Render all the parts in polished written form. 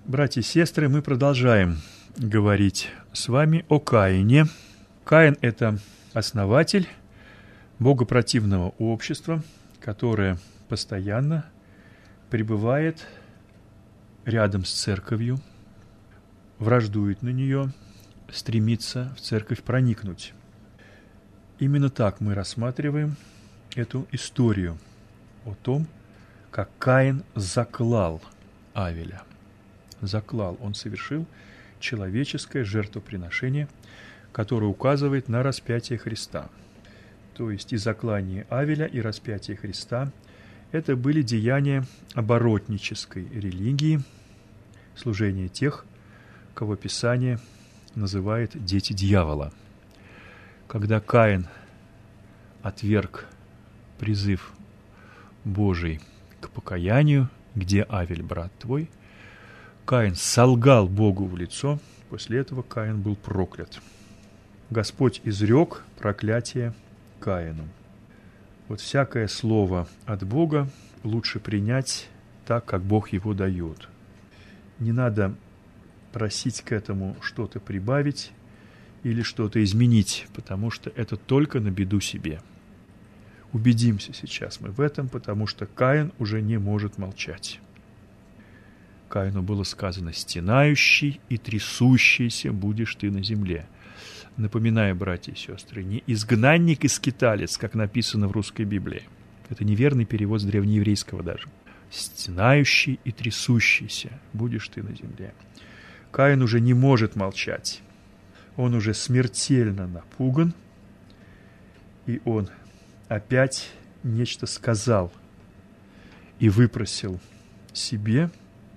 Братья и сестры, мы продолжаем говорить с вами о Каине. Каин – это основатель богопротивного общества, которое постоянно пребывает рядом с церковью, враждует на нее, стремится в церковь проникнуть. Именно так мы рассматриваем эту историю о том, как Каин заклал Авеля. Заклал, он совершил человеческое жертвоприношение, которое указывает на распятие Христа. То есть и заклание Авеля, и распятие Христа – это были деяния оборотнической религии, служение тех, кого Писание называет «дети дьявола». Когда Каин отверг призыв Божий к покаянию, где Авель, брат твой, Каин солгал Богу в лицо, после этого Каин был проклят. Господь изрек проклятие Каину. Вот всякое слово от Бога лучше принять так, как Бог его дает. Не надо просить к этому что-то прибавить или что-то изменить, потому что это только на беду себе. Убедимся сейчас мы в этом, потому что Каин уже не может молчать. Каину было сказано: «Стенающий и трясущийся будешь ты на земле». Напоминаю, братья и сестры, не изгнанник и скиталец, как написано в русской Библии. Это неверный перевод с древнееврейского даже. «Стенающий и трясущийся будешь ты на земле». Каин уже не может молчать. Он уже смертельно напуган, и он опять нечто сказал и выпросил себе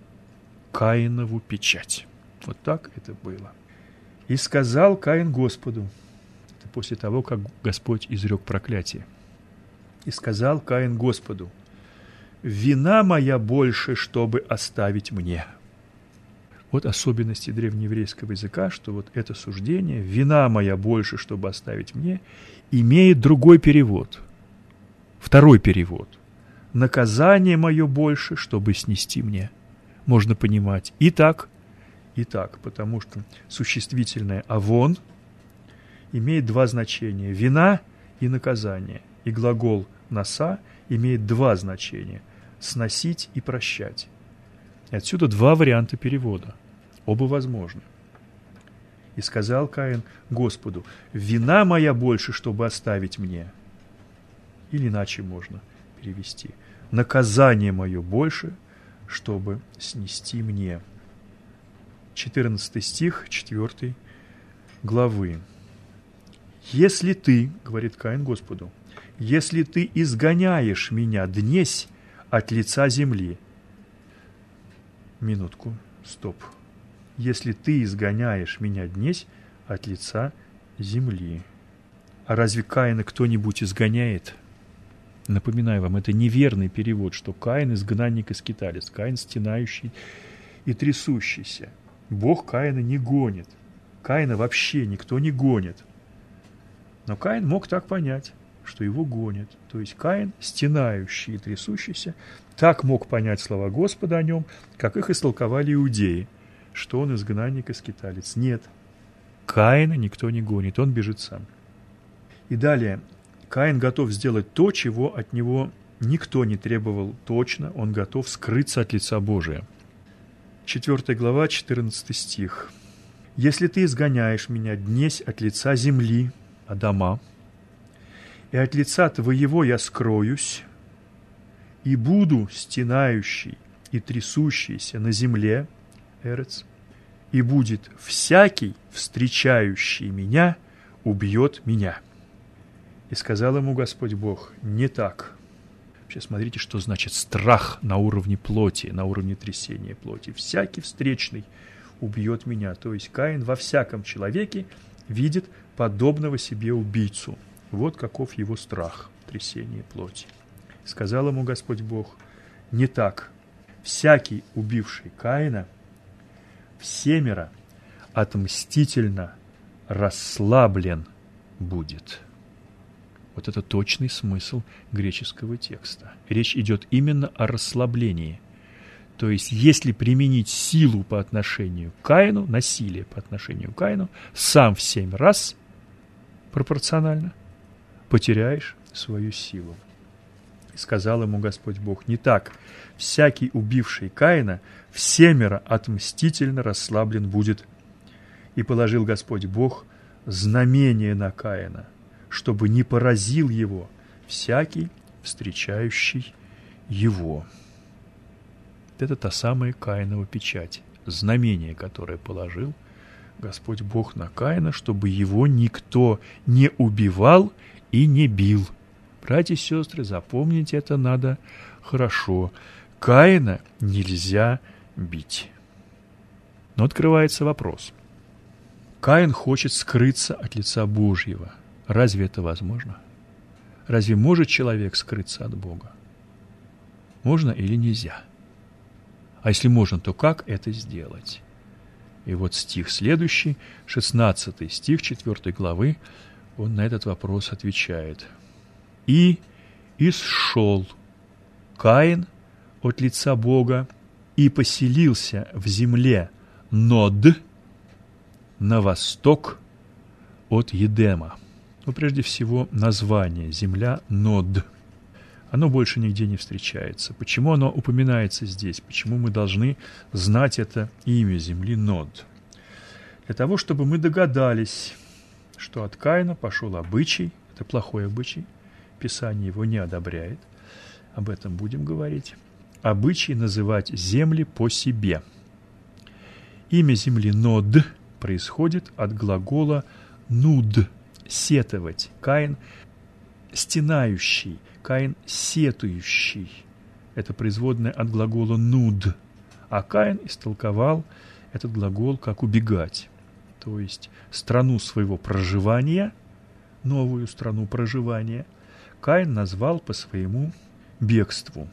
Каинову печать. Вот так это было. «И сказал Каин Господу», это после того, как Господь изрек проклятие, «И сказал Каин Господу: вина моя больше, чтобы оставить мне». Вот особенности древнееврейского языка, что вот это суждение «вина моя больше, чтобы оставить мне» имеет другой перевод, второй перевод. «Наказание мое больше, чтобы снести мне». Можно понимать и так, потому что существительное «авон» имеет два значения – «вина» и «наказание». И глагол «наса» имеет два значения – «сносить» и «прощать». И отсюда два варианта перевода. Оба возможны. «И сказал Каин Господу: вина моя больше, чтобы оставить мне». Или иначе можно перевести: наказание мое больше, чтобы снести мне. 14 стих 4 главы. «Если ты, — говорит Каин Господу, — если ты изгоняешь меня днесь от лица земли». Минутку, стоп. «Если ты изгоняешь меня днесь от лица земли». А разве Каина кто-нибудь изгоняет? Напоминаю вам, это неверный перевод, что Каин изгнанник и скиталец, Каин стенающий и трясущийся. Бог Каина не гонит. Каина вообще никто не гонит. Но Каин мог так понять, что его гонят. То есть Каин, стенающий и трясущийся, так мог понять слова Господа о нем, как их истолковали иудеи, что он изгнанник и скиталец. Нет, Каина никто не гонит, он бежит сам. И далее, Каин готов сделать то, чего от него никто не требовал точно, он готов скрыться от лица Божия. 4 глава, 14 стих. «Если ты изгоняешь меня днесь от лица земли, Адама, и от лица твоего я скроюсь, и буду стенающий и трясущийся на земле, Эрец, и будет всякий, встречающий меня, убьет меня». И сказал ему Господь Бог: не так. Вообще смотрите, что значит страх на уровне плоти, на уровне трясения плоти. «Всякий встречный убьет меня». То есть Каин во всяком человеке видит подобного себе убийцу. Вот каков его страх, трясение плоти. Сказал ему Господь Бог: не так. Всякий, убивший Каина, всемеро отмстительно расслаблен будет. Вот это точный смысл греческого текста. Речь идет именно о расслаблении. То есть, если применить силу по отношению к Каину, насилие по отношению к Каину, сам в 7 раз пропорционально потеряешь свою силу. И сказал ему Господь Бог: не так, всякий, убивший Каина, в 7 отмстительно расслаблен будет. И положил Господь Бог знамение на Каина, чтобы не поразил его всякий, встречающий его. Это та самая Каинова печать, знамение, которое положил Господь Бог на Каина, чтобы его никто не убивал и не бил. Братья и сестры, запомните, это надо хорошо. Каина нельзя бить. Но открывается вопрос. Каин хочет скрыться от лица Божьего. Разве это возможно? Разве может человек скрыться от Бога? Можно или нельзя? А если можно, то как это сделать? И вот стих следующий, 16 стих 4 главы, он на этот вопрос отвечает. «И исшел Каин от лица Бога и поселился в земле Нод на восток от Едема». Ну, прежде всего, название «земля Нод». Оно больше нигде не встречается. Почему оно упоминается здесь? Почему мы должны знать это имя земли Нод? Для того, чтобы мы догадались, что от Каина пошел обычай, это плохой обычай, Писание его не одобряет, об этом будем говорить, обычай называть земли по себе. Имя земли Нод происходит от глагола «нуд» – сетовать. Каин – стенающий, Каин – сетующий. Это производное от глагола «нуд». А Каин истолковал этот глагол как «убегать». То есть страну своего проживания, новую страну проживания, Каин назвал по своему бегству.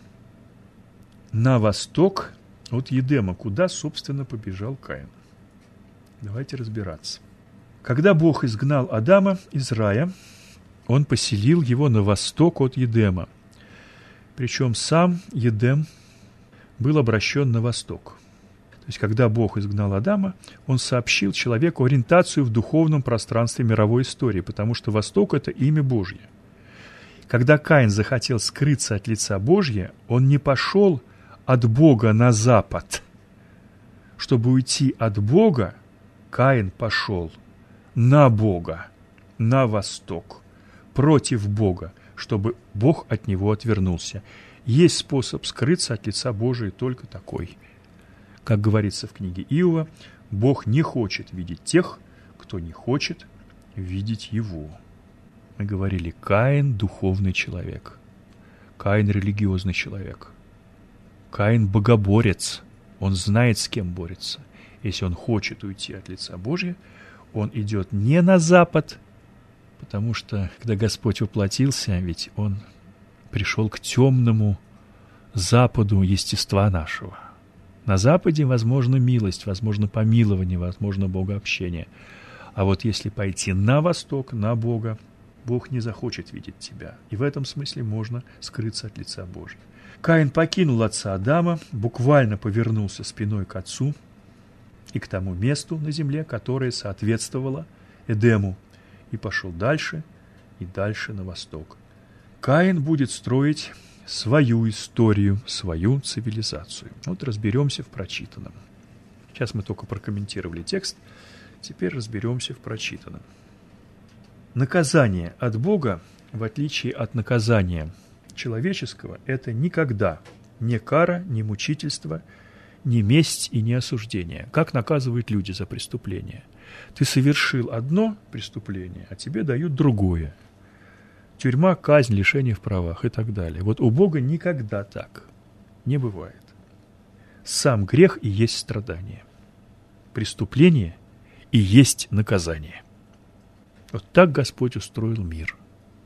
На восток от Едема, куда, собственно, побежал Каин. Давайте разбираться. Когда Бог изгнал Адама из рая, Он поселил его на восток от Едема. Причем сам Едем был обращен на восток. То есть, когда Бог изгнал Адама, Он сообщил человеку ориентацию в духовном пространстве мировой истории, потому что восток – это имя Божье. Когда Каин захотел скрыться от лица Божьего, он не пошел от Бога на запад. Чтобы уйти от Бога, Каин пошел на Бога, на восток, против Бога, чтобы Бог от него отвернулся. Есть способ скрыться от лица Божия только такой. Как говорится в книге Иова, Бог не хочет видеть тех, кто не хочет видеть Его. Мы говорили, Каин – духовный человек, Каин – религиозный человек, Каин – богоборец, он знает, с кем борется. Если он хочет уйти от лица Божия, он идет не на запад, потому что, когда Господь воплотился, ведь Он пришел к темному западу естества нашего. На западе возможна милость, возможно помилование, возможно богообщение. А вот если пойти на восток, на Бога, Бог не захочет видеть тебя. И в этом смысле можно скрыться от лица Божьего. Каин покинул отца Адама, буквально повернулся спиной к отцу и к тому месту на земле, которое соответствовало Эдему, и пошел дальше и дальше на восток. Каин будет строить свою историю, свою цивилизацию. Вот разберемся в прочитанном. Сейчас мы только прокомментировали текст, теперь разберемся в прочитанном. Наказание от Бога, в отличие от наказания человеческого, это никогда не кара, не мучительство, не месть и не осуждение. Как наказывают люди за преступление? Ты совершил одно преступление, а тебе дают другое. Тюрьма, казнь, лишение в правах и так далее. Вот у Бога никогда так не бывает. Сам грех и есть страдание. Преступление и есть наказание. Вот так Господь устроил мир.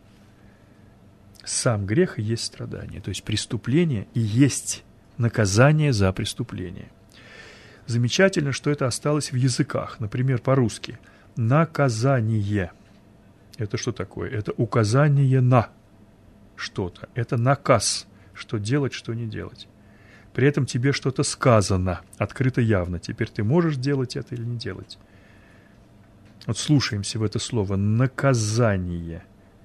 Сам грех и есть страдание. То есть преступление и есть наказание за преступление. Замечательно, что это осталось в языках. Например, по-русски. Наказание. Это что такое? Это указание на что-то. Это наказ, что делать, что не делать. При этом тебе что-то сказано, открыто явно. Теперь ты можешь делать это или не делать. Вот слушаемся в это слово «наказание».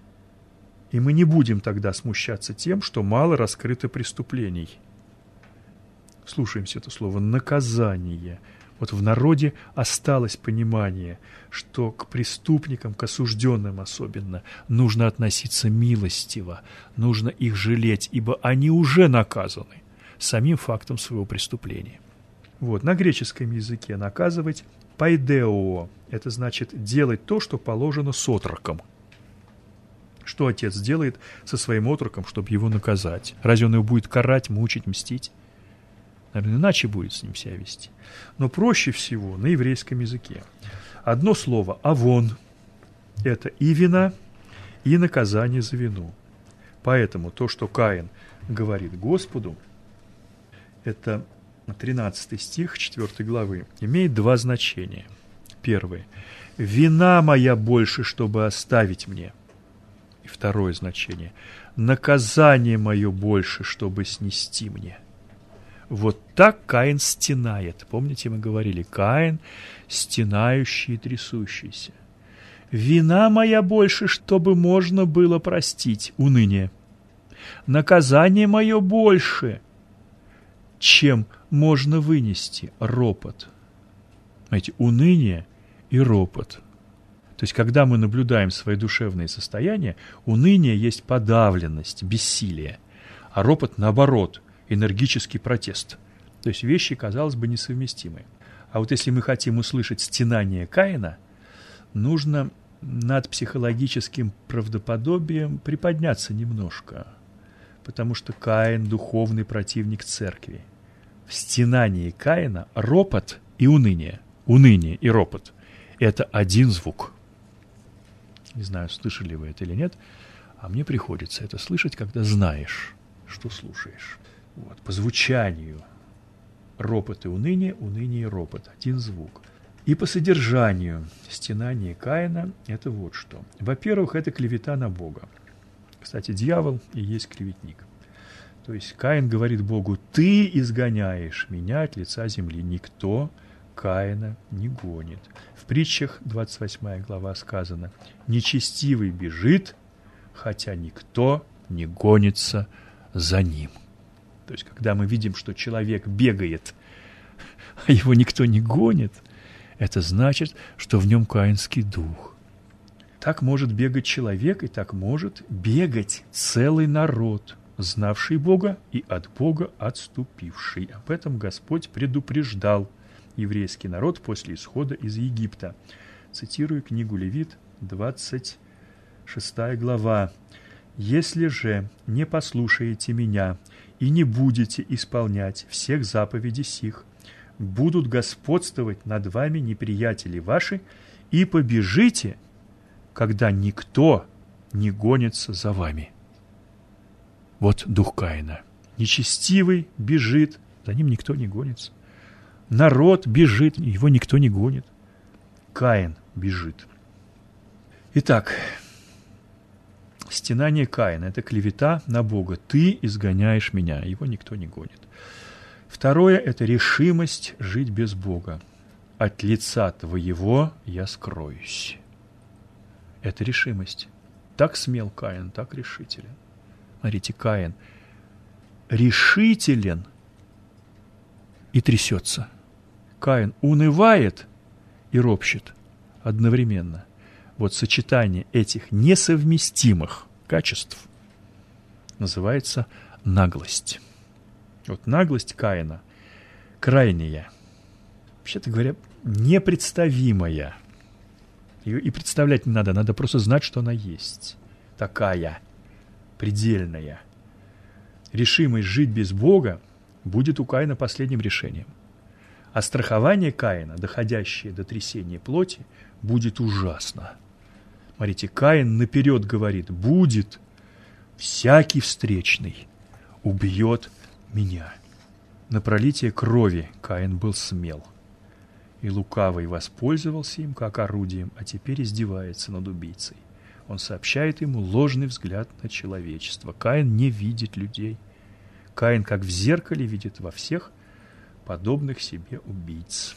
И мы не будем тогда смущаться тем, что мало раскрыто преступлений. Слушаемся это слово «наказание». Вот в народе осталось понимание, что к преступникам, к осужденным особенно, нужно относиться милостиво, нужно их жалеть, ибо они уже наказаны самим фактом своего преступления. Вот, на греческом языке наказывать «пайдео» – это значит делать то, что положено с отроком. Что отец делает со своим отроком, чтобы его наказать? Разве он его будет карать, мучить, мстить? Наверное, иначе будет с ним себя вести. Но проще всего на еврейском языке. Одно слово «авон» – это и вина, и наказание за вину. Поэтому то, что Каин говорит Господу, это 13 стих 4 главы, имеет два значения. Первое – «Вина моя больше, чтобы оставить мне». И второе значение – «Наказание мое больше, чтобы снести мне». Вот так Каин стенает. Помните, мы говорили, Каин стенающий и трясущийся. Вина моя больше, чтобы можно было простить, уныние. Наказание мое больше, чем можно вынести, ропот. Знаете, уныние и ропот. То есть, когда мы наблюдаем свои душевные состояния, уныние есть подавленность, бессилие, а ропот наоборот – энергический протест. То есть вещи, казалось бы, несовместимые. А вот если мы хотим услышать стенание Каина, нужно над психологическим правдоподобием приподняться немножко, потому что Каин – духовный противник церкви. В стенании Каина ропот и уныние. Уныние и ропот – это один звук. Не знаю, слышали вы это или нет, а мне приходится это слышать, когда знаешь, что слушаешь. Вот, по звучанию ропот и уныние, уныние и ропот. Один звук. И по содержанию стенания Каина это вот что. Во-первых, это клевета на Бога. Кстати, дьявол и есть клеветник. То есть Каин говорит Богу: «Ты изгоняешь меня от лица земли». Никто Каина не гонит. В притчах 28 глава сказано: «Нечестивый бежит, хотя никто не гонится за ним». То есть, когда мы видим, что человек бегает, а его никто не гонит, это значит, что в нем каинский дух. Так может бегать человек, и так может бегать целый народ, знавший Бога и от Бога отступивший. Об этом Господь предупреждал еврейский народ после исхода из Египта. Цитирую книгу Левит, 26 глава. «Если же не послушаете меня и не будете исполнять всех заповедей сих, будут господствовать над вами неприятели ваши, и побежите, когда никто не гонится за вами». Вот дух Каина. Нечестивый бежит, за ним никто не гонится. Народ бежит, его никто не гонит. Каин бежит. Итак, стенание Каина – это клевета на Бога. «Ты изгоняешь меня», его никто не гонит. Второе – это решимость жить без Бога. «От лица твоего я скроюсь». Это решимость. Так смел Каин, так решителен. Смотрите, Каин решителен и трясется. Каин унывает и ропщет одновременно. Вот сочетание этих несовместимых качеств называется наглость. Вот наглость Каина крайняя, вообще-то говоря, непредставимая. Ее и представлять не надо, надо просто знать, что она есть. Такая, предельная. Решимость жить без Бога будет у Каина последним решением. А страхование Каина, доходящее до трясения плоти, будет ужасно. Смотрите, Каин наперед говорит: «Будет всякий встречный, убьет меня». На пролитие крови Каин был смел. И лукавый воспользовался им как орудием, а теперь издевается над убийцей. Он сообщает ему ложный взгляд на человечество. Каин не видит людей. Каин, как в зеркале, видит во всех подобных себе убийц.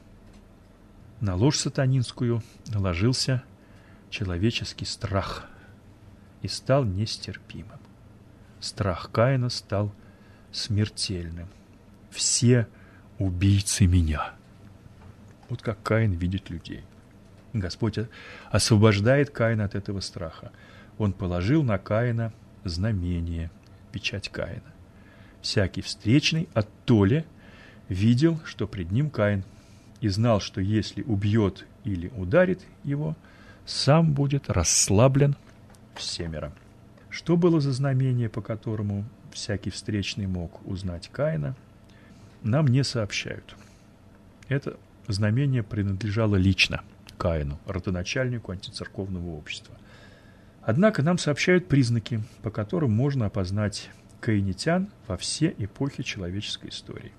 На ложь сатанинскую наложился человеческий страх и стал нестерпимым. Страх Каина стал смертельным. Все убийцы меня. Вот как Каин видит людей. Господь освобождает Каина от этого страха. Он положил на Каина знамение, печать Каина. Всякий встречный от Толе видел, что пред ним Каин, и знал, что если убьет или ударит его, сам будет расслаблен всемеро. Что было за знамение, по которому всякий встречный мог узнать Каина, нам не сообщают. Это знамение принадлежало лично Каину, родоначальнику антицерковного общества. Однако нам сообщают признаки, по которым можно опознать каинитян во все эпохи человеческой истории.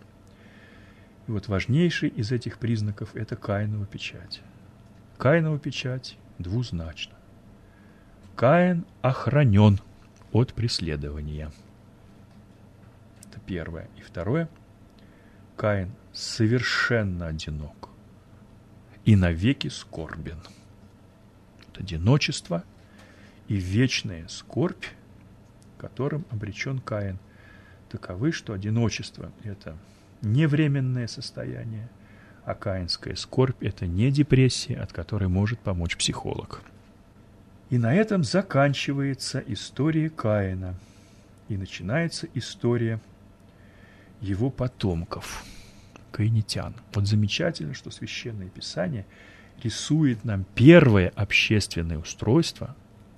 И вот важнейший из этих признаков – это Каинова печать. Каинова печать двузначна. Каин охранен от преследования. Это первое. И второе. Каин совершенно одинок и навеки скорбен. Вот одиночество и вечная скорбь, которым обречен Каин, таковы, что одиночество – это не временное состояние, а каинская скорбь – это не депрессия, от которой может помочь психолог. И на этом заканчивается история Каина, и начинается история его потомков, каинитян. Вот замечательно, что Священное Писание рисует нам первое общественное устройство.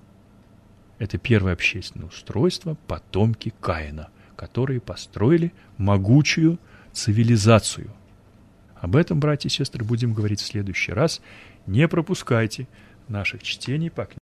Это первое общественное устройство – потомки Каина, которые построили могучую цивилизацию. Об этом, братья и сестры, будем говорить в следующий раз. Не пропускайте наших чтений по книге